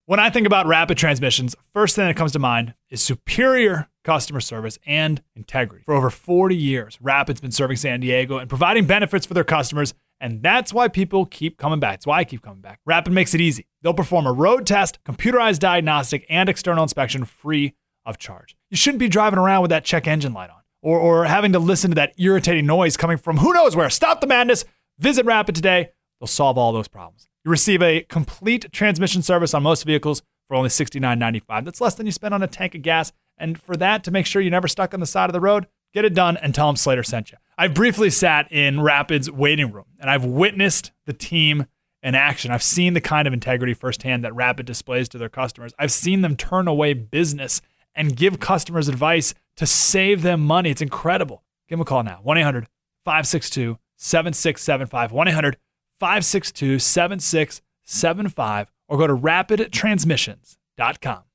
When I think about Rapid Transmissions, first thing that comes to mind is superior customer service and integrity. For over 40 years, Rapid's been serving San Diego and providing benefits for their customers, and that's why people keep coming back. It's why I keep coming back. Rapid makes it easy. They'll perform a road test, computerized diagnostic, and external inspection free of charge. You shouldn't be driving around with that check engine light on or having to listen to that irritating noise coming from who knows where. Stop the madness. Visit Rapid today. They'll solve all those problems. You receive a complete transmission service on most vehicles for only $69.95. That's less than you spend on a tank of gas. And for that, to make sure you're never stuck on the side of the road, get it done and tell them Slater sent you. I've briefly sat in Rapid's waiting room, and I've witnessed the team in action. I've seen the kind of integrity firsthand that Rapid displays to their customers. I've seen them turn away business and give customers advice to save them money. It's incredible. Give them a call now. 1-800-562-7675. 1-800-562-7675, or go to rapidtransmissions.com.